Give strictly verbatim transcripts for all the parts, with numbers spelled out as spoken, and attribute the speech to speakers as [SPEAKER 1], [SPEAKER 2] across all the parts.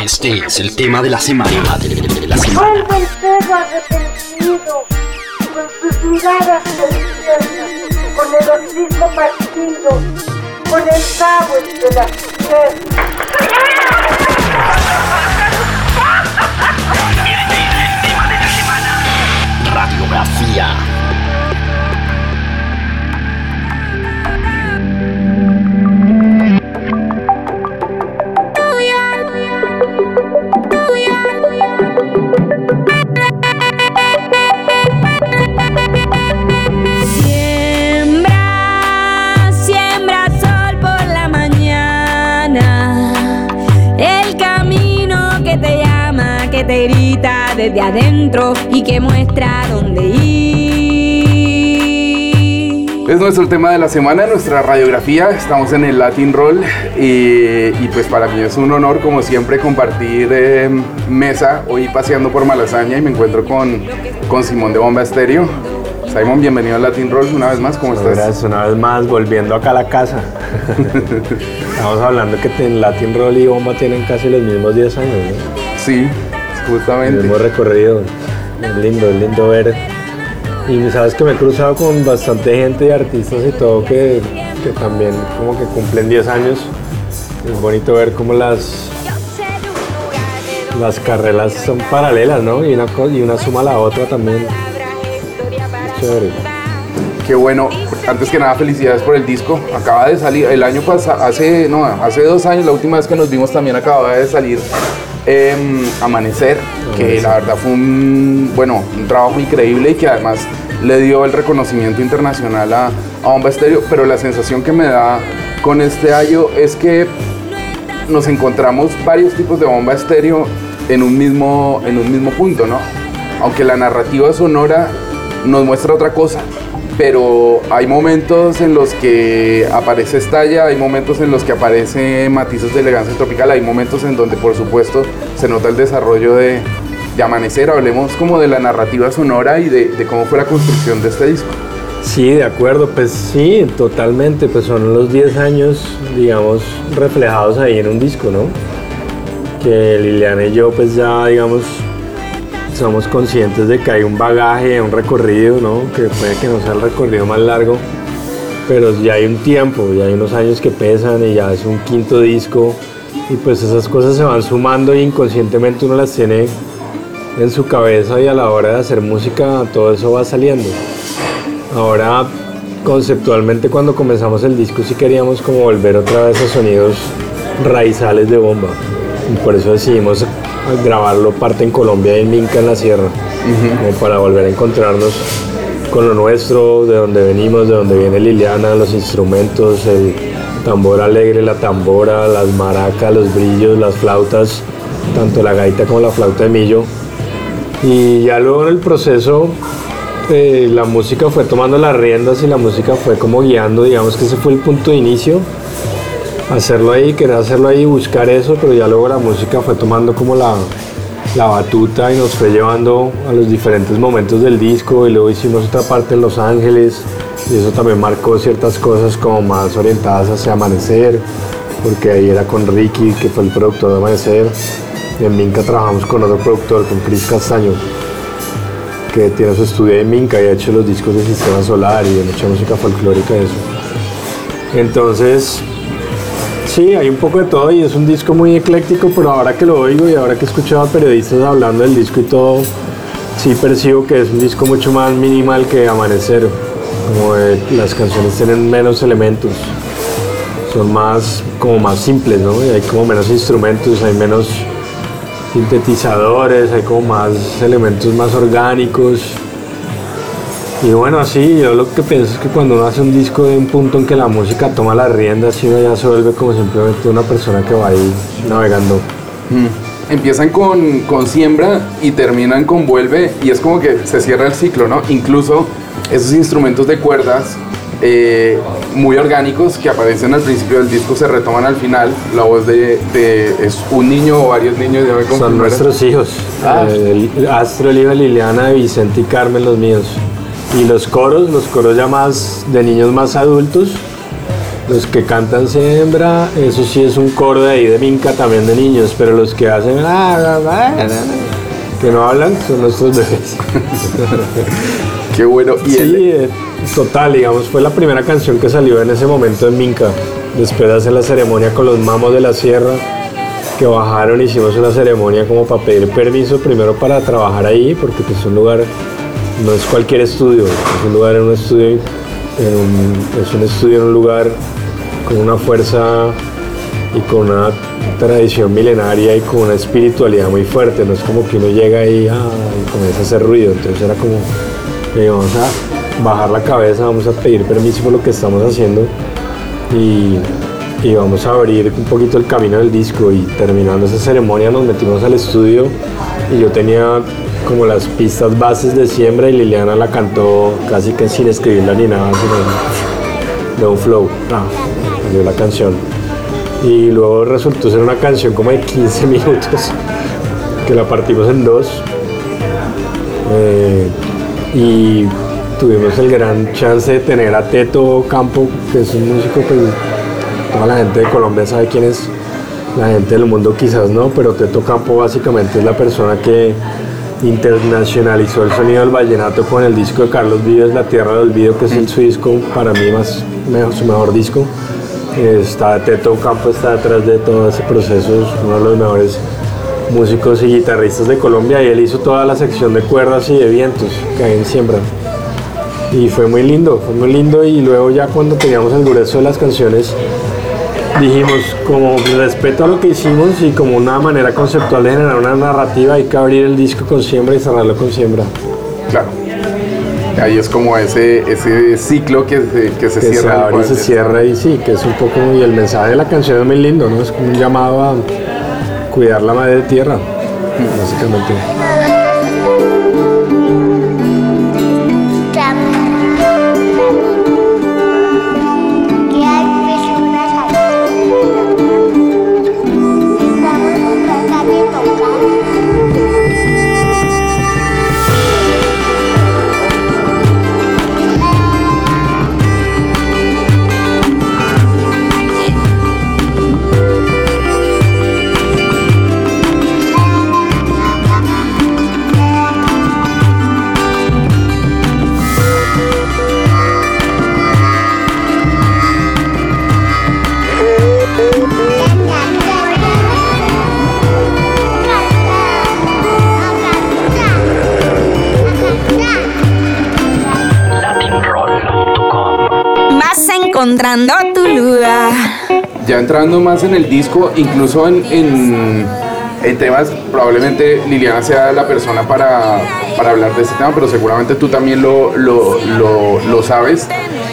[SPEAKER 1] Este es el tema de la semana. De la semana.
[SPEAKER 2] Vuelve el perro arrepentido, con sus miradas deliciosas, con el hocico partido, con el cabo entre las piernas.
[SPEAKER 1] Este es el tema de la semana. Radiografía.
[SPEAKER 3] Te grita desde adentro y que muestra dónde ir.
[SPEAKER 4] Es nuestro tema de la semana, nuestra radiografía. Estamos en el Latin Roll y, y pues para mí es un honor, como siempre, compartir eh, mesa hoy paseando por Malasaña y me encuentro con, con Simón de Bomba Estéreo. Simón, bienvenido al Latin Roll una vez más, ¿cómo estás?
[SPEAKER 5] Gracias, una vez más, volviendo acá a la casa. Estamos hablando que en Latin Roll y Bomba tienen casi los mismos diez años, ¿no?
[SPEAKER 4] Sí. Justamente.
[SPEAKER 5] Hemos recorrido, es lindo, es lindo ver. Y sabes que me he cruzado con bastante gente y artistas y todo que, que también como que cumplen diez años. Es bonito ver cómo las, las carreras son paralelas, ¿no? Y una, y una suma a la otra también. Chévere.
[SPEAKER 4] Qué bueno. Antes que nada, felicidades por el disco. Acaba de salir el año pasado, hace, no, hace dos años, la última vez que nos vimos también acababa de salir Eh, Amanecer, que la verdad fue un, bueno, un trabajo increíble y que además le dio el reconocimiento internacional a, a Bomba Estéreo, pero la sensación que me da con este año es que nos encontramos varios tipos de Bomba Estéreo en un mismo, en un mismo punto, ¿no? Aunque la narrativa sonora nos muestra otra cosa, pero hay momentos en los que aparece Estalla, hay momentos en los que aparece Matices de Elegancia Tropical, hay momentos en donde por supuesto se nota el desarrollo de, de Amanecer. Hablemos como de la narrativa sonora y de, de cómo fue la construcción de este disco.
[SPEAKER 5] Sí, de acuerdo, pues sí, totalmente, pues son los diez años, digamos, reflejados ahí en un disco, ¿no? Que Liliana y yo pues ya, digamos, somos conscientes de que hay un bagaje, un recorrido, ¿no? Que puede que no sea el recorrido más largo, pero ya hay un tiempo, ya hay unos años que pesan y ya es un quinto disco y pues esas cosas se van sumando y inconscientemente uno las tiene en su cabeza y a la hora de hacer música todo eso va saliendo. Ahora, conceptualmente cuando comenzamos el disco sí queríamos como volver otra vez a sonidos raizales de Bomba y por eso decidimos grabarlo parte en Colombia y en Minca, en la sierra, uh-huh. Como para volver a encontrarnos con lo nuestro, de donde venimos, de donde viene Liliana, los instrumentos, el tambor alegre, la tambora, las maracas, los brillos, las flautas, tanto la gaita como la flauta de millo. Y ya luego en el proceso eh, la música fue tomando las riendas y la música fue como guiando, digamos que ese fue el punto de inicio. Hacerlo ahí, querer hacerlo ahí, buscar eso, pero ya luego la música fue tomando como la, la batuta y nos fue llevando a los diferentes momentos del disco y luego hicimos otra parte en Los Ángeles y eso también marcó ciertas cosas como más orientadas hacia Amanecer, porque ahí era con Ricky, que fue el productor de Amanecer, y en Minca trabajamos con otro productor, con Chris Castaño, que tiene su estudio en Minca y ha hecho los discos de Sistema Solar y de mucha música folclórica y eso. Entonces, sí, hay un poco de todo y es un disco muy ecléctico, pero ahora que lo oigo y ahora que he escuchado a periodistas hablando del disco y todo, sí percibo que es un disco mucho más minimal que Amanecer, como de, las canciones tienen menos elementos, son más, como más simples, ¿no? Y hay como menos instrumentos, hay menos sintetizadores, hay como más elementos más orgánicos. Y bueno, así, yo lo que pienso es que cuando uno hace un disco de un punto en que la música toma las riendas y uno ya se vuelve como simplemente una persona que va ahí navegando.
[SPEAKER 4] Mm. Empiezan con, con Siembra y terminan con Vuelve y es como que se cierra el ciclo, ¿no? Incluso esos instrumentos de cuerdas eh, muy orgánicos que aparecen al principio del disco se retoman al final. La voz de, de es un niño o varios niños, ya me confundí.
[SPEAKER 5] Son nuestros hijos. Ah. Eh, Astro, el hijo de Liliana, Vicente y Carmen, los míos. Y los coros, los coros ya más de niños más adultos, Los que cantan siembra, eso sí es un coro de ahí de Minca también de niños, pero los que hacen que no hablan son nuestros bebés.
[SPEAKER 4] Qué bueno. ¿Y
[SPEAKER 5] sí,
[SPEAKER 4] el...
[SPEAKER 5] eh, total, digamos, fue la primera canción que salió en ese momento en Minca. Después de hacer la ceremonia con los mamos de la sierra, que bajaron, hicimos una ceremonia como para pedir permiso primero para trabajar ahí, porque pues, es un lugar, no es cualquier estudio, es un lugar en un estudio, en un, es un estudio en un lugar con una fuerza y con una tradición milenaria y con una espiritualidad muy fuerte. No es como que uno llega ahí ah, y comienza a hacer ruido. Entonces era como, eh, vamos a bajar la cabeza, vamos a pedir permiso por lo que estamos haciendo y, y vamos a abrir un poquito el camino del disco. Y terminando esa ceremonia nos metimos al estudio y yo tenía como las pistas bases de Siembra y Liliana la cantó casi que sin escribirla ni nada, sino de un flow. Ah, salió la canción. Y luego resultó ser una canción como de quince minutos, que la partimos en dos. Eh, y tuvimos el gran chance de tener a Teto Campo, que es un músico que toda la gente de Colombia sabe quién es, la gente del mundo quizás no, pero Teto Campo básicamente es la persona que internacionalizó el sonido del vallenato con el disco de Carlos Vives, La Tierra del Olvido, que es el, su disco, para mí más, mejor, su mejor disco. Está Teto Campo, está detrás de todo ese proceso, es uno de los mejores músicos y guitarristas de Colombia, y él hizo toda la sección de cuerdas y de vientos que hay en Siembra. Y fue muy lindo, fue muy lindo. Y luego ya cuando teníamos el grueso de las canciones, dijimos, como respeto a lo que hicimos y como una manera conceptual de generar una narrativa, hay que abrir el disco con Siembra y cerrarlo con Siembra.
[SPEAKER 4] Claro. Ahí es como ese, ese ciclo que se, que se
[SPEAKER 5] que
[SPEAKER 4] cierra.
[SPEAKER 5] Se abre y se cierra y sí, que es un poco, y el mensaje de la canción es muy lindo, ¿no? Es como un llamado a cuidar la madre tierra, mm. básicamente.
[SPEAKER 3] Encontrando tu lugar.
[SPEAKER 4] Ya entrando más en el disco, incluso en, en, en temas, probablemente Liliana sea la persona para, para hablar de este tema, pero seguramente tú también lo, lo, lo, lo sabes.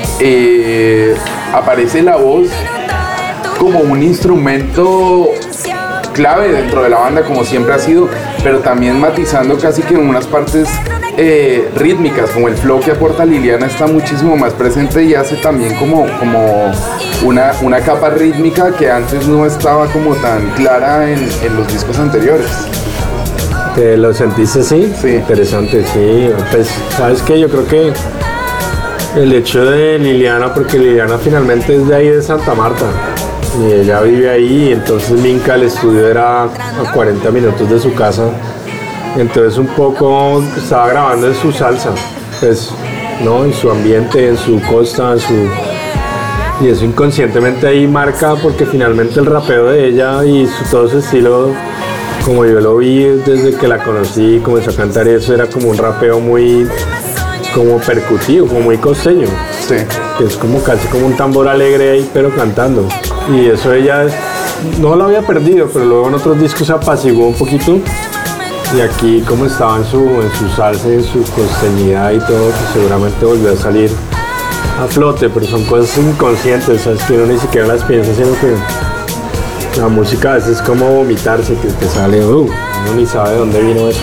[SPEAKER 4] Eh, aparece la voz como un instrumento clave dentro de la banda, como siempre ha sido, pero también matizando casi que en unas partes eh, rítmicas, como el flow que aporta Liliana está muchísimo más presente y hace también como, como una, una capa rítmica que antes no estaba como tan clara en, en los discos anteriores.
[SPEAKER 5] ¿Te lo sentiste así?
[SPEAKER 4] Sí.
[SPEAKER 5] Interesante, sí. Pues, ¿sabes qué? Yo creo que el hecho de Liliana, porque Liliana finalmente es de ahí de Santa Marta y ella vive ahí, entonces Minca, el estudio era a cuarenta minutos de su casa, entonces un poco estaba grabando en su salsa, pues, ¿no? En su ambiente, en su costa, en su... y eso inconscientemente ahí marca, porque finalmente el rapeo de ella y su, todo su estilo, como yo lo vi desde que la conocí y comenzó a cantar, eso era como un rapeo muy como percutivo, como muy costeño.
[SPEAKER 4] Sí.
[SPEAKER 5] Que es como casi como un tambor alegre ahí, pero cantando. Y eso ella no lo había perdido, pero luego en otros discos se apaciguó un poquito. Y aquí como estaba en su, en su salsa, en su costeñidad y todo, que seguramente volvió a salir a flote, pero son cosas inconscientes, ¿sabes? Que uno ni siquiera las piensa, sino que la música a veces es como vomitarse, que te sale, uh, uno ni sabe de dónde vino eso.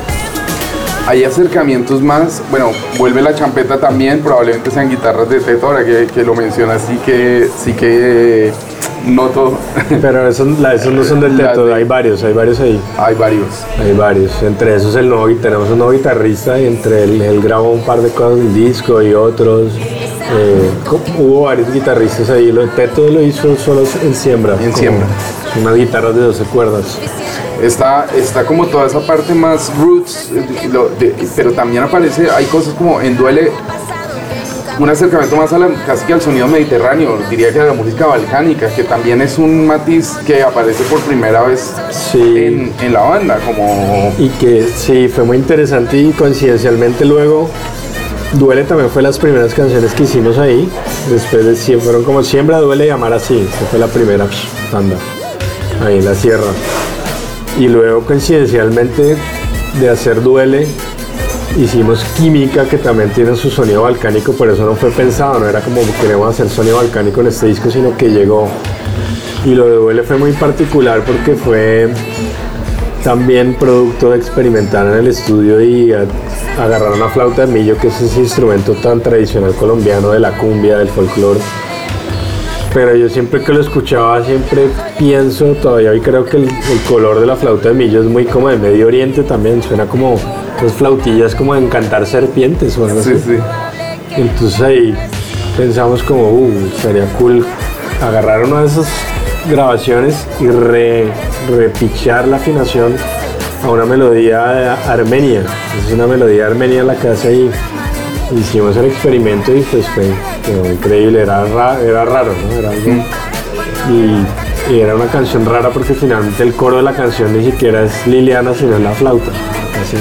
[SPEAKER 4] Hay acercamientos más, bueno, vuelve la champeta también, probablemente sean guitarras de Teto, ahora que, que lo mencionas, sí que, sí que noto.
[SPEAKER 5] Pero esos, la, esos no son del Teto, de, hay varios, hay varios ahí.
[SPEAKER 4] Hay varios.
[SPEAKER 5] Hay varios, entre esos el nuevo, tenemos un nuevo guitarrista y entre él, él grabó un par de cosas del disco y otros. Eh, hubo varios guitarristas ahí, lo, Teto lo hizo solo en Siembra.
[SPEAKER 4] En Siembra.
[SPEAKER 5] Unas guitarras de doce cuerdas.
[SPEAKER 4] Está, está como toda esa parte más roots, lo, de, pero también aparece, hay cosas como en Duele, un acercamiento más a la, casi que al sonido mediterráneo, diría que a la música balcánica, que también es un matiz que aparece por primera vez
[SPEAKER 5] sí.
[SPEAKER 4] en, en la banda. Como...
[SPEAKER 5] Y que sí, fue muy interesante y coincidencialmente luego Duele también fue las primeras canciones que hicimos ahí, después de siempre fueron como Siembra, Duele y Amar Así, que fue la primera banda ahí en la sierra. Y luego coincidencialmente de hacer Duele hicimos Química, que también tiene su sonido balcánico, por eso no fue pensado, no era como queremos hacer sonido balcánico en este disco, sino que llegó. Y lo de Duele fue muy particular porque fue también producto de experimentar en el estudio y a, agarrar una flauta de millo, que es ese instrumento tan tradicional colombiano de la cumbia, del folclore. Pero yo siempre que lo escuchaba, siempre pienso, todavía hoy creo que el, el color de la flauta de millo es muy como de Medio Oriente también, suena como las flautillas como de encantar serpientes o algo así.
[SPEAKER 4] Sí, sí.
[SPEAKER 5] Entonces ahí pensamos como, uh, sería cool agarrar una de esas grabaciones y re, repichar la afinación a una melodía armenia. Es una melodía armenia la que hace ahí. Hicimos el experimento y pues fue, fue increíble, era, ra, era raro, ¿no? Era algo, y, y era una canción rara porque finalmente el coro de la canción ni siquiera es Liliana, sino es la flauta. Así.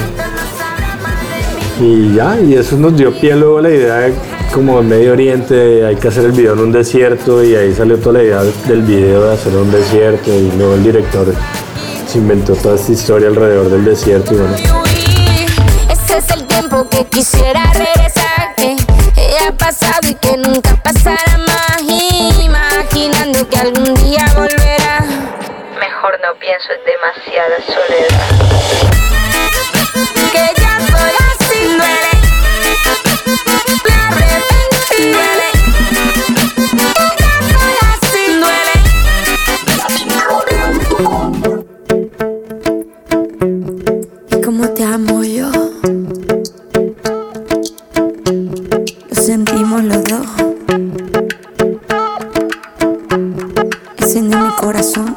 [SPEAKER 5] Y ya, y eso nos dio pie luego a la idea de como en Medio Oriente hay que hacer el video en un desierto, y ahí salió toda la idea del video de hacerlo en un desierto, y luego el director se inventó toda esta historia alrededor del desierto y bueno.
[SPEAKER 6] Ese es el tiempo que quisiera regresar, que ha pasado y que nunca pasará más, imaginando que algún día volverá.
[SPEAKER 7] Mejor no pienso en demasiada soledad.
[SPEAKER 6] Que ya soy así, duele, me arrepentí, duele, que ya soy así, duele. Y como te amo yo, lo sentimos los dos, enciende mi corazón.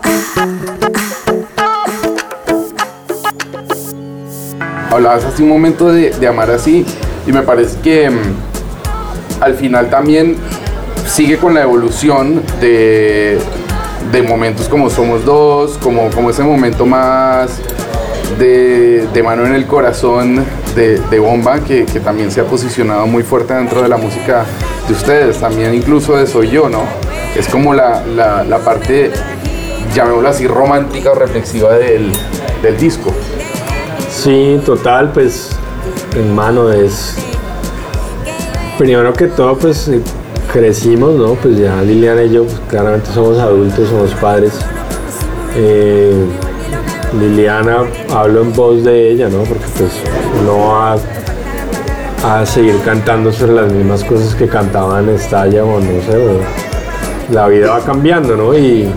[SPEAKER 4] Hablabas hace un momento de, de Amar Así, y me parece que um, al final también sigue con la evolución de, de momentos como Somos Dos, como, como ese momento más de, de mano en el corazón de, de Bomba, que, que también se ha posicionado muy fuerte dentro de la música de ustedes, también incluso de Soy Yo, ¿no? Es como la, la, la parte, llamémoslo así, romántica o reflexiva del, del disco.
[SPEAKER 5] Sí, total, pues en mano es, primero que todo pues crecimos, ¿no? Pues ya Liliana y yo pues, claramente somos adultos, somos padres. Eh, Liliana, hablo en voz de ella, ¿no? Porque pues no va a, a seguir cantando sobre las mismas cosas que cantaba en Estalla o no sé, o, la vida va cambiando, ¿no? Y,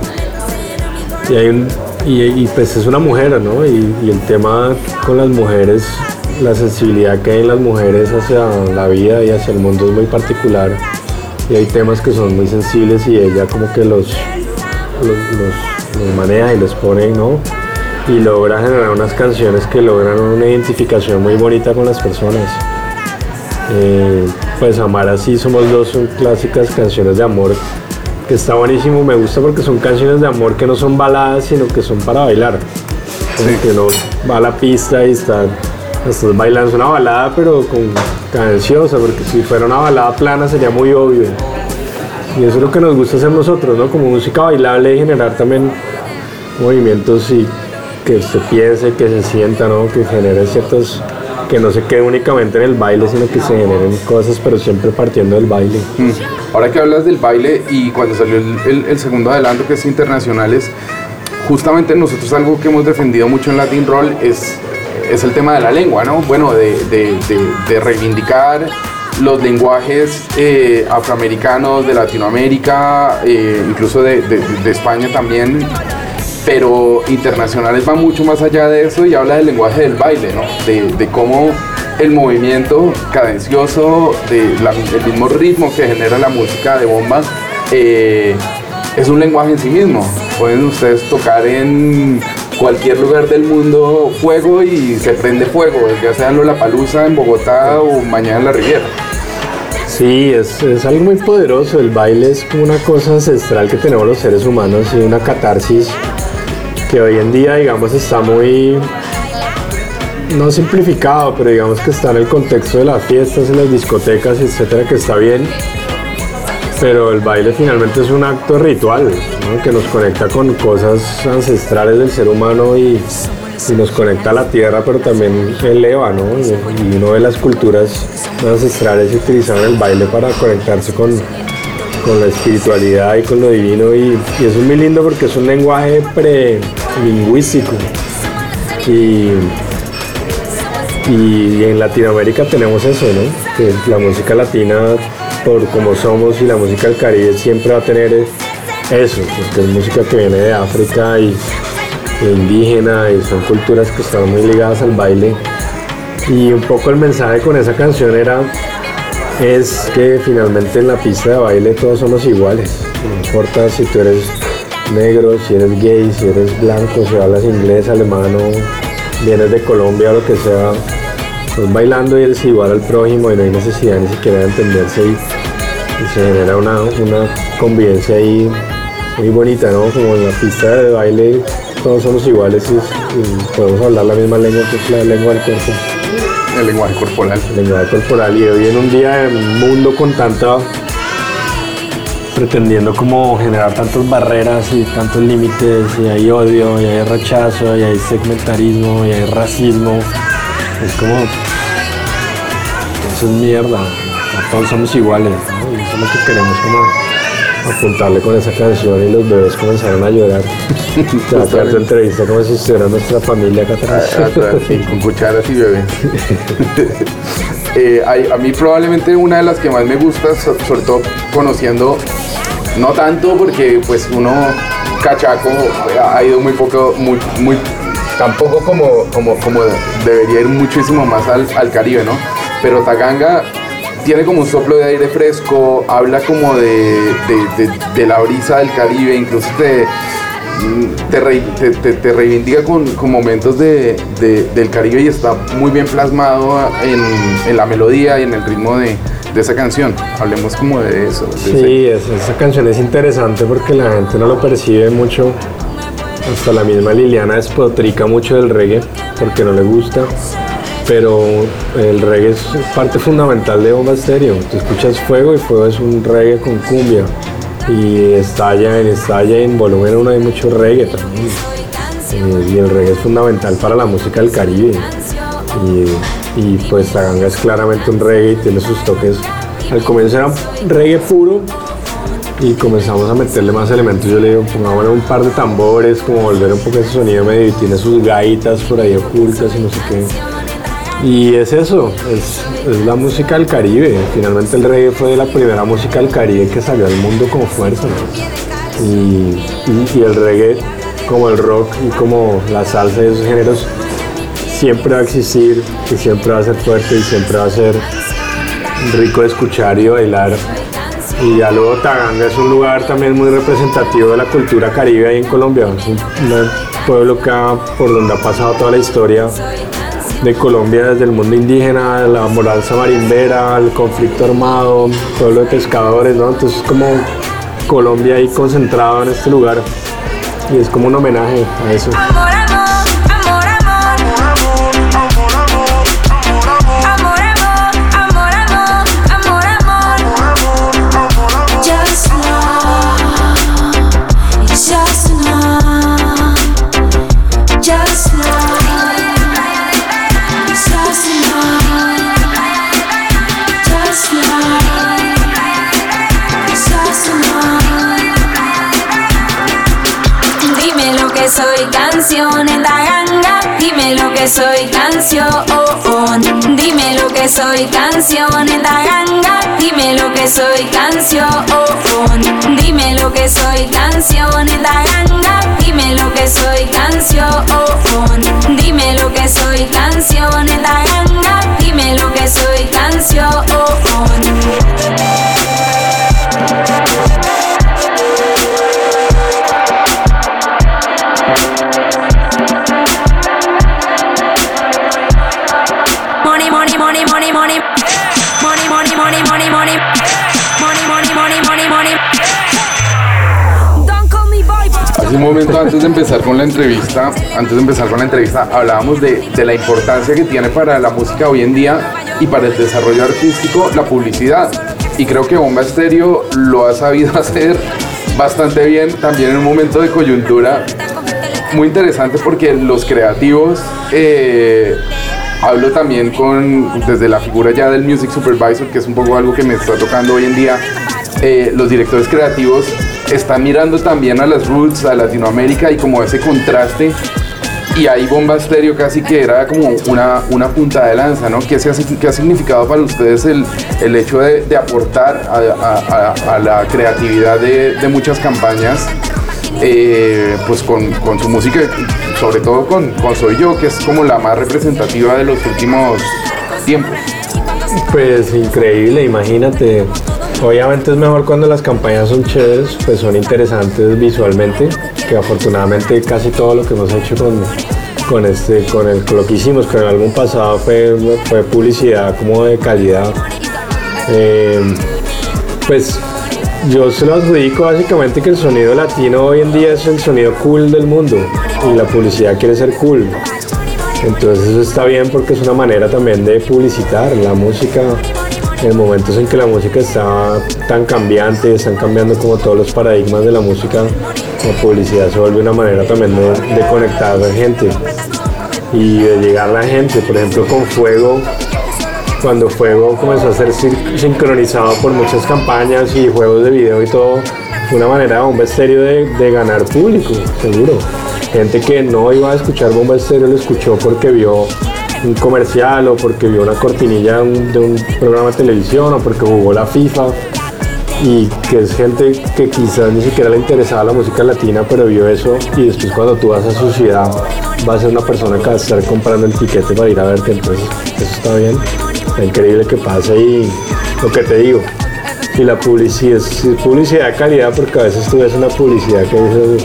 [SPEAKER 5] y hay un... Y, y pues es una mujer, ¿no? Y, y el tema con las mujeres, la sensibilidad que hay en las mujeres hacia la vida y hacia el mundo es muy particular. Y hay temas que son muy sensibles y ella como que los, los, los, los maneja y los pone, ¿no? Y logra generar unas canciones que logran una identificación muy bonita con las personas. Eh, pues Amar Así, Somos Dos son clásicas canciones de amor, que está buenísimo, me gusta porque son canciones de amor que no son baladas, sino que son para bailar. Sí. Que uno va a la pista y está, estás bailando, es una balada pero con cadenciosa, porque si fuera una balada plana sería muy obvio. Y eso es lo que nos gusta hacer nosotros, ¿no? Como música bailable, y generar también movimientos y que se piense, que se sienta, ¿no? Que genere ciertos, que no se quede únicamente en el baile, sino que se generen cosas, pero siempre partiendo del baile.
[SPEAKER 4] Mm. Ahora que hablas del baile, y cuando salió el, el, el segundo adelanto, que es Internacionales, justamente nosotros algo que hemos defendido mucho en Latin Roll es, es el tema de la lengua, ¿no? Bueno, de, de, de, de reivindicar los lenguajes eh, afroamericanos de Latinoamérica, eh, incluso de, de, de España también, pero Internacionales va mucho más allá de eso y habla del lenguaje del baile, ¿no? De, de cómo el movimiento cadencioso, de la, el mismo ritmo que genera la música de bomba, eh, es un lenguaje en sí mismo. Pueden ustedes tocar en cualquier lugar del mundo fuego y se prende fuego, ya sea en Lollapalooza, en Bogotá o mañana en la Riviera.
[SPEAKER 5] Sí, es, es algo muy poderoso. El baile es como una cosa ancestral que tenemos los seres humanos y una catarsis que hoy en día, digamos, está muy, no simplificado, pero digamos que está en el contexto de las fiestas, en las discotecas, etcétera, que está bien. Pero el baile finalmente es un acto ritual, ¿no? Que nos conecta con cosas ancestrales del ser humano y, y nos conecta a la tierra, pero también eleva, ¿no? Y, y uno de las culturas ancestrales utilizaron el baile para conectarse con, con la espiritualidad y con lo divino, y, y eso es muy lindo porque es un lenguaje prelingüístico. Y, y en Latinoamérica tenemos eso, ¿no? Que la música latina, por como somos, y la música del Caribe siempre va a tener eso, porque es música que viene de África y, y indígena, y son culturas que están muy ligadas al baile. Y un poco el mensaje con esa canción era es que finalmente en la pista de baile todos somos iguales, no importa si tú eres negro, si eres gay, si eres blanco, si hablas inglés, alemán o vienes de Colombia o lo que sea. Estás bailando y eres igual al prójimo y no hay necesidad ni siquiera de entenderse, y, y se genera una, una convivencia ahí muy bonita, ¿no? Como en la pista de baile todos somos iguales y, y podemos hablar la misma lengua, que es la lengua del cuerpo.
[SPEAKER 4] El lenguaje corporal.
[SPEAKER 5] El lenguaje corporal. Y hoy en un día en un mundo con tanta, pretendiendo como generar tantas barreras y tantos límites, y hay odio, y hay rechazo, y hay segmentarismo, y hay racismo. Es como, eso es mierda, todos somos iguales, ¿no? Y eso es lo que queremos como apuntarle con esa canción, y los bebés comenzaron a llorar. Te va a quedar tu entrevista como si estuviera nuestra familia acá atrás.
[SPEAKER 4] Atrás, sí, con cucharas y bebés. eh, hay, a mí probablemente una de las que más me gusta, so, sobre todo conociendo, no tanto porque pues uno cachaco ha ido muy poco, muy, muy tampoco como, como, como debería ir muchísimo más al, al Caribe, ¿no? Pero Taganga tiene como un soplo de aire fresco, habla como de, de, de, de la brisa del Caribe, incluso te, te, re, te, te, te reivindica con, con momentos de, de, del Caribe, y está muy bien plasmado en, en la melodía y en el ritmo de, de esa canción. Hablemos como de eso. De
[SPEAKER 5] sí, ese... esa canción es interesante porque la gente no lo percibe mucho. Hasta la misma Liliana despotrica mucho del reggae porque no le gusta, pero el reggae es parte fundamental de Bomba Estéreo. Tú escuchas Fuego y Fuego es un reggae con cumbia, y Estalla en Estalla en volumen uno hay mucho reggae también, eh, y el reggae es fundamental para la música del Caribe, y, y pues Taganga es claramente un reggae y tiene sus toques. Al comienzo era reggae puro y comenzamos a meterle más elementos. Yo le digo, pongámosle un par de tambores, como volver un poco ese sonido medio, y tiene sus gaitas por ahí ocultas y no sé qué. Y es eso, es, es la música del Caribe. Finalmente el reggae fue la primera música del Caribe que salió al mundo con fuerza, ¿no? y, y, y el reggae, como el rock y como la salsa y esos géneros, siempre va a existir y siempre va a ser fuerte y siempre va a ser rico de escuchar y bailar. Y ya luego Taganga es un lugar también muy representativo de la cultura caribe ahí en Colombia. Es un, un pueblo que ha, por donde ha pasado toda la historia de Colombia, desde el mundo indígena, la moranza marimbera, el conflicto armado, pueblo de pescadores, ¿no? Entonces es como Colombia ahí concentrado en este lugar, y es como un homenaje a eso.
[SPEAKER 6] Soy canción en Taganga,
[SPEAKER 3] dime lo que soy canción. Dime lo que soy canción en la ganga. Dime lo que soy canción. Dime lo que soy canción en la ganga. Dime lo que soy canción. Dime lo que soy canción en la ganga. Dime lo que soy canción. Money, money, money, money, money. Money, money, money, money, money. Money, money, money, money, money. Don't call me boy.
[SPEAKER 4] Hace un momento antes de empezar con la entrevista, antes de empezar con la entrevista, hablábamos de, de la importancia que tiene para la música hoy en día y para el desarrollo artístico la publicidad. Y creo que Bomba Estéreo lo ha sabido hacer bastante bien, también en un momento de coyuntura muy interesante porque los creativos, eh, hablo también con, desde la figura ya del Music Supervisor, que es un poco algo que me está tocando hoy en día, eh, los directores creativos están mirando también a las roots, a Latinoamérica y como ese contraste. Y ahí Bomba Estéreo casi que era como una, una punta de lanza, ¿no? ¿Qué, se ha, qué ha significado para ustedes el, el hecho de, de aportar a, a, a la creatividad de, de muchas campañas, eh, pues con, con su música, sobre todo con, con Soy Yo, que es como la más representativa de los últimos tiempos?
[SPEAKER 5] Pues increíble, imagínate. Obviamente es mejor cuando las campañas son chéveres, pues son interesantes visualmente, que afortunadamente casi todo lo que hemos hecho con, con, este, con, el, con lo que hicimos con el álbum pasado fue, fue publicidad como de calidad. Eh, pues yo se lo adjudico básicamente que el sonido latino hoy en día es el sonido cool del mundo y la publicidad quiere ser cool. Entonces eso está bien porque es una manera también de publicitar la música. En momentos en que la música está tan cambiante, están cambiando como todos los paradigmas de la música, la publicidad se vuelve una manera también de, de conectar a la gente y de llegar a la gente. Por ejemplo, con Fuego, cuando Fuego comenzó a ser sincronizado por muchas campañas y juegos de video y todo, fue una manera de Bomba Estéreo de, de ganar público, seguro. Gente que no iba a escuchar Bomba Estéreo lo escuchó porque vio un comercial o porque vio una cortinilla de un, de un programa de televisión o porque jugó la FIFA, y que es gente que quizás ni siquiera le interesaba la música latina, pero vio eso y después cuando tú vas a su ciudad va a ser una persona que va a estar comprando el tiquete para ir a verte. Entonces eso está bien, está increíble que pase. Y lo que te digo, y la publicidad es publicidad de calidad, porque a veces tú ves una publicidad que dices,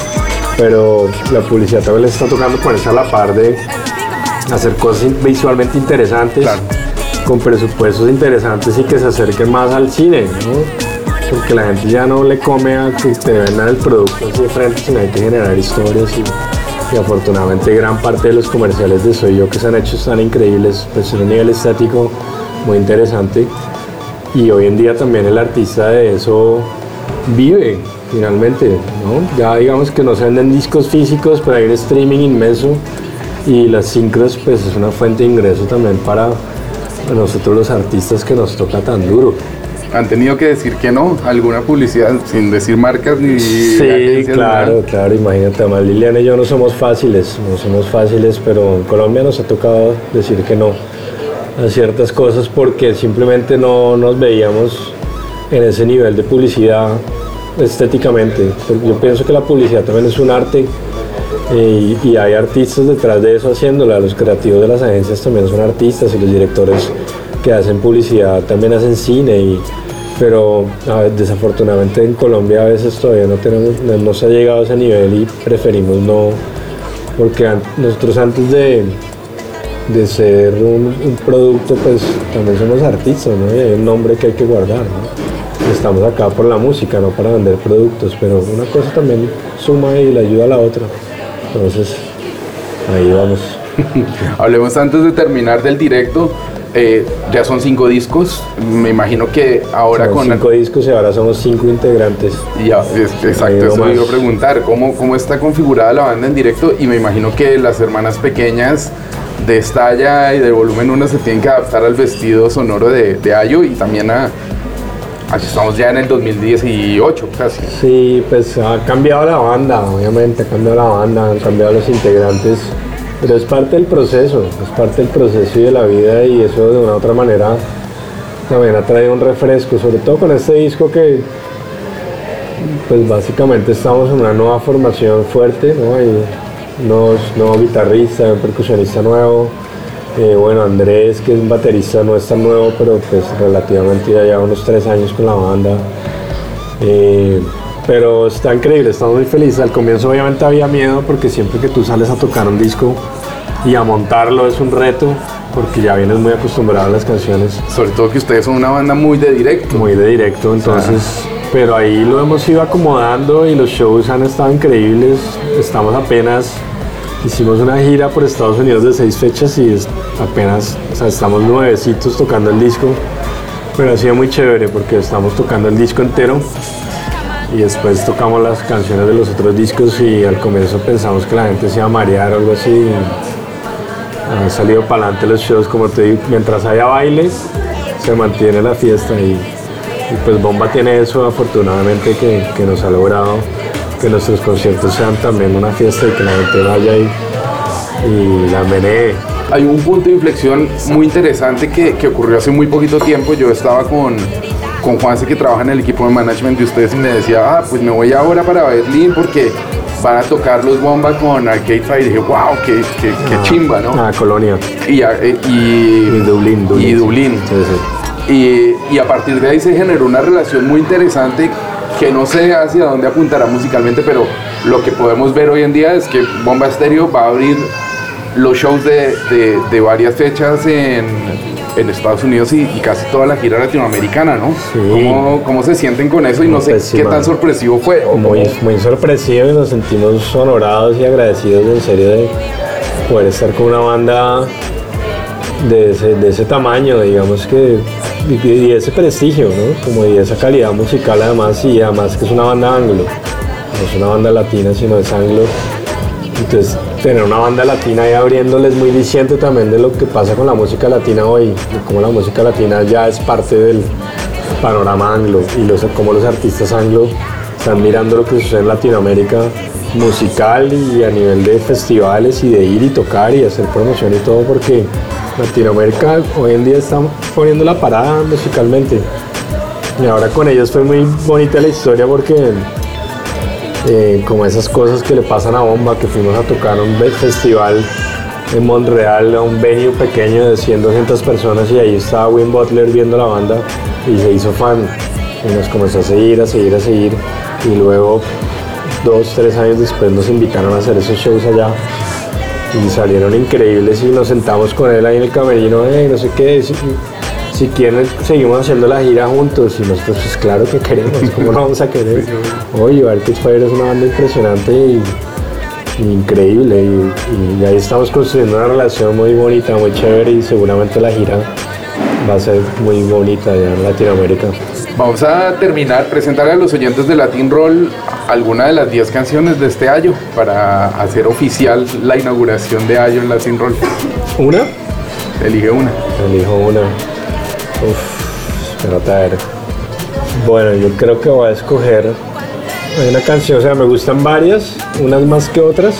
[SPEAKER 5] pero la publicidad también les está tocando ponerse a la par de hacer cosas visualmente interesantes, claro, con presupuestos interesantes y que se acerquen más al cine, ¿no? Porque la gente ya no le come a que te vendan el producto así de frente, sino hay que generar historias y, y afortunadamente gran parte de los comerciales de Soy Yo que se han hecho están increíbles, pues en un nivel estético muy interesante, y hoy en día también el artista de eso vive finalmente, ¿no? Ya digamos que no se venden discos físicos, pero hay un streaming inmenso. Y las sincros pues es una fuente de ingreso también para nosotros los artistas que nos toca tan duro.
[SPEAKER 4] ¿Han tenido que decir que no? ¿Alguna publicidad sin decir marcas ni
[SPEAKER 5] sí,
[SPEAKER 4] agencias?
[SPEAKER 5] Claro,
[SPEAKER 4] nada?
[SPEAKER 5] claro, imagínate, además Liliana y yo no somos fáciles, no somos fáciles, pero en Colombia nos ha tocado decir que no a ciertas cosas porque simplemente no nos veíamos en ese nivel de publicidad estéticamente. Yo pienso que la publicidad también es un arte. Y, y hay artistas detrás de eso haciéndola, los creativos de las agencias también son artistas y los directores que hacen publicidad también hacen cine, y, pero a ver, desafortunadamente en Colombia a veces todavía no, tenemos, no, no se ha llegado a ese nivel y preferimos no, porque an, nosotros antes de, de ser un, un producto pues también somos artistas, ¿no? Y hay un nombre que hay que guardar, ¿no? Estamos acá por la música, no para vender productos, pero una cosa también suma y le ayuda a la otra. Entonces, ahí vamos.
[SPEAKER 4] Hablemos antes de terminar del directo. Eh, ya son cinco discos. Me imagino que ahora
[SPEAKER 5] son
[SPEAKER 4] con...
[SPEAKER 5] cinco discos y ahora somos cinco integrantes.
[SPEAKER 4] Ya, es, exacto, eso me iba a preguntar. ¿Cómo, ¿Cómo está configurada la banda en directo? Y me imagino que las hermanas pequeñas de Estalla y de Volumen uno se tienen que adaptar al vestido sonoro de, de Ayo y también a... Aquí estamos ya en el dos mil dieciocho casi.
[SPEAKER 5] Sí, pues ha cambiado la banda, obviamente ha cambiado la banda, han cambiado los integrantes, pero es parte del proceso, es parte del proceso y de la vida, y eso de una u otra manera también ha traído un refresco, sobre todo con este disco que pues básicamente estamos en una nueva formación fuerte, ¿no? Hay unos nuevos guitarristas, un percusionista nuevo, eh, bueno, Andrés, que es un baterista, no es tan nuevo, pero pues relativamente ya lleva unos tres años con la banda. Eh, pero está increíble, estamos muy felices. Al comienzo obviamente había miedo porque siempre que tú sales a tocar un disco y a montarlo es un reto, porque ya vienes muy acostumbrado a las canciones.
[SPEAKER 4] Sobre todo que ustedes son una banda muy de directo.
[SPEAKER 5] Muy de directo, entonces, ah. pero ahí lo hemos ido acomodando y los shows han estado increíbles. Estamos apenas, hicimos una gira por Estados Unidos de seis fechas y es apenas, o sea, estamos nuevecitos tocando el disco, pero ha sido muy chévere porque estamos tocando el disco entero y después tocamos las canciones de los otros discos, y al comienzo pensamos que la gente se iba a marear o algo así. Han salido para adelante los shows, como te digo, mientras haya baile se mantiene la fiesta, y, y pues Bomba tiene eso afortunadamente, que, que nos ha logrado que nuestros conciertos sean también una fiesta y que la gente vaya y, y la menee.
[SPEAKER 4] Hay un punto de inflexión muy interesante que, que ocurrió hace muy poquito tiempo. Yo estaba con, con Juanse, que trabaja en el equipo de management de ustedes, y me decía, ah, pues me voy ahora para Berlín porque van a tocar los Bomba con Arcade Fire. Y dije, wow, qué, qué, qué ah, chimba, ¿no?
[SPEAKER 5] Ah, Colonia.
[SPEAKER 4] Y, y,
[SPEAKER 5] y Dublín, Dublín.
[SPEAKER 4] Y Dublín.
[SPEAKER 5] Sí, sí.
[SPEAKER 4] Y, y a partir de ahí se generó una relación muy interesante que no sé hacia dónde apuntará musicalmente, pero lo que podemos ver hoy en día es que Bomba Estéreo va a abrir los shows de, de, de varias fechas en, en Estados Unidos y, y casi toda la gira latinoamericana, ¿no?
[SPEAKER 5] Sí.
[SPEAKER 4] ¿Cómo, cómo se sienten con eso? Y no sé qué tan sorpresivo fue. ¿O
[SPEAKER 5] muy, muy sorpresivo, y nos sentimos honorados y agradecidos en serio de poder estar con una banda de ese, de ese tamaño, digamos, que y, y ese prestigio, ¿no? Como y esa calidad musical además, y además que es una banda anglo, no es una banda latina sino es anglo. Entonces tener una banda latina ahí abriéndoles muy diciente también de lo que pasa con la música latina hoy, de cómo la música latina ya es parte del panorama anglo, y los, cómo los artistas anglo están mirando lo que sucede en Latinoamérica musical y a nivel de festivales y de ir y tocar y hacer promoción y todo, porque Latinoamérica hoy en día está poniendo la parada musicalmente. Y ahora con ellos fue muy bonita la historia porque eh, como esas cosas que le pasan a Bomba, que fuimos a tocar a un festival en Montreal, a un venue pequeño de cien, doscientas personas, y ahí estaba Win Butler viendo la banda y se hizo fan y nos comenzó a seguir, a seguir, a seguir, y luego dos, tres años después nos invitaron a hacer esos shows allá y salieron increíbles, y nos sentamos con él ahí en el camerino, hey, no sé qué, si, si quieren seguimos haciendo la gira juntos, y nosotros pues claro que queremos, ¿cómo no vamos a querer? Oye, Arcade Fire es una banda impresionante y, y increíble, y, y ahí estamos construyendo una relación muy bonita, muy chévere, y seguramente la gira va a ser muy bonita allá en Latinoamérica.
[SPEAKER 4] Vamos a terminar, presentarle a los oyentes de Latin Roll alguna de las diez canciones de este año para hacer oficial la inauguración de Ayo en Latin Roll.
[SPEAKER 5] ¿Una?
[SPEAKER 4] Elige una.
[SPEAKER 5] Elijo una. Uf, espérate a ver. Bueno, yo creo que voy a escoger, hay una canción, o sea, me gustan varias, unas más que otras,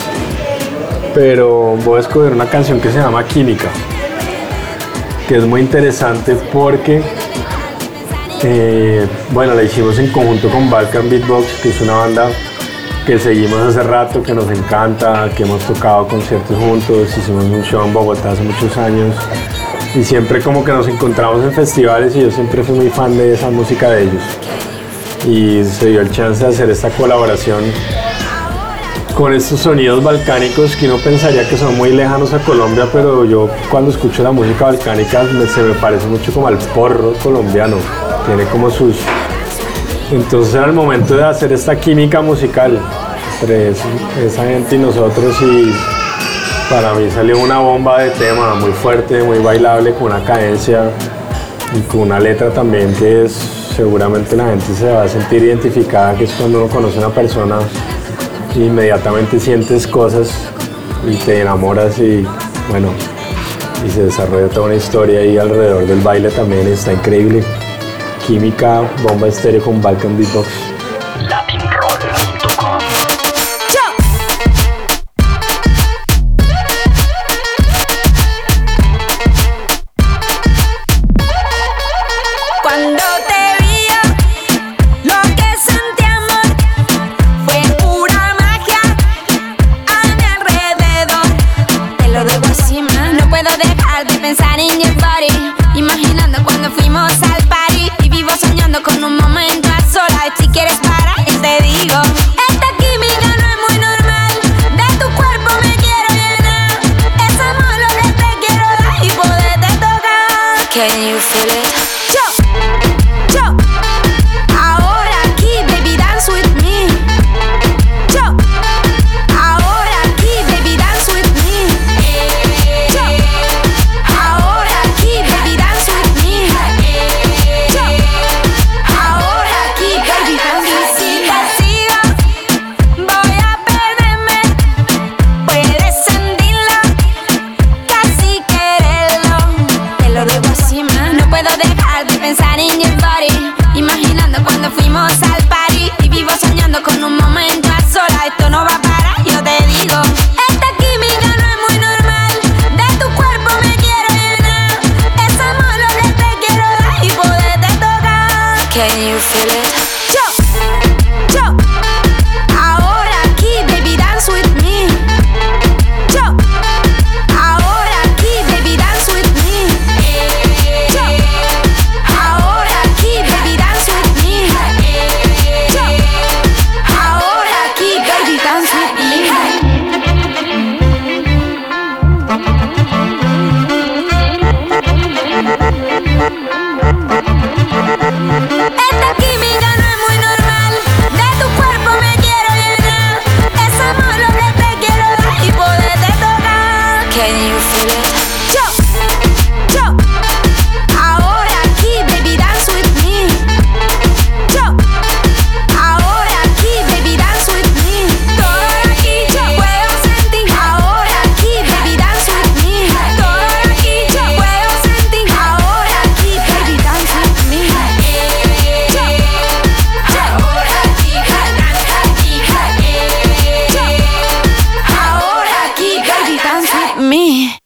[SPEAKER 5] pero voy a escoger una canción que se llama Química, que es muy interesante porque Eh, bueno, la hicimos en conjunto con Balkan Beatbox, que es una banda que seguimos hace rato, que nos encanta, que hemos tocado conciertos juntos, hicimos un show en Bogotá hace muchos años y siempre como que nos encontramos en festivales, y yo siempre fui muy fan de esa música de ellos, y se dio el chance de hacer esta colaboración con estos sonidos balcánicos que uno pensaría que son muy lejanos a Colombia, pero yo cuando escucho la música balcánica me, se me parece mucho como al porro colombiano, tiene como sus... Entonces era el momento de hacer esta química musical entre esa gente y nosotros, y para mí salió una bomba de tema muy fuerte, muy bailable, con una cadencia y con una letra también que es, seguramente la gente se va a sentir identificada, que es cuando uno conoce a una persona inmediatamente sientes cosas y te enamoras, y bueno, y se desarrolla toda una historia ahí alrededor del baile también, está increíble. Química, Bomba Estéreo con Balkan Beatbox.
[SPEAKER 1] latin roll punto com
[SPEAKER 6] quieres parar, yo te digo. Esta química no es muy normal. De tu cuerpo me quiero llenar. Es amor lo que te quiero dar y poderte tocar. Can you feel it? Yo, yo. Ahora aquí, baby, dance with me. Yo, ahora aquí, baby, dance with me. Yo, ahora aquí, baby, dance with me. Yo, ahora aquí, baby, dance with me. Si te sigo, voy a perderme. Puedes sentirlo, casi quererlo. Te lo digo así, man. No puedo dejar de pensar en your body. Imaginando cuando fuimos al party. Y vivo soñando con un momento a solas. Esto no va a parar, yo te digo. Esta química no es muy normal. De tu cuerpo me quiero llenar. Es amor lo que te quiero dar y poderte tocar. Can you feel it? Yo, yo. Ahora aquí, baby, dance with me. Yo, ahora aquí, baby, dance with me. Yo, ahora aquí, baby, dance with me. Yo, ahora aquí, baby, dance with me. Esta química no es muy normal. De tu cuerpo me quiero llenar. Es amor lo que te quiero dar y poderte tocar. Can you feel it? Yo, yo. Ahora aquí, baby, dance with me. Yo, ahora aquí, baby, dance with me. Todo aquí yo puedo sentir. Ahora aquí, baby, dance with me. Todo aquí yo puedo sentir. Ahora aquí, baby, dance with me. Yo, ahora aquí, baby, dance with me. Yo, ahora aquí, baby, dance with me.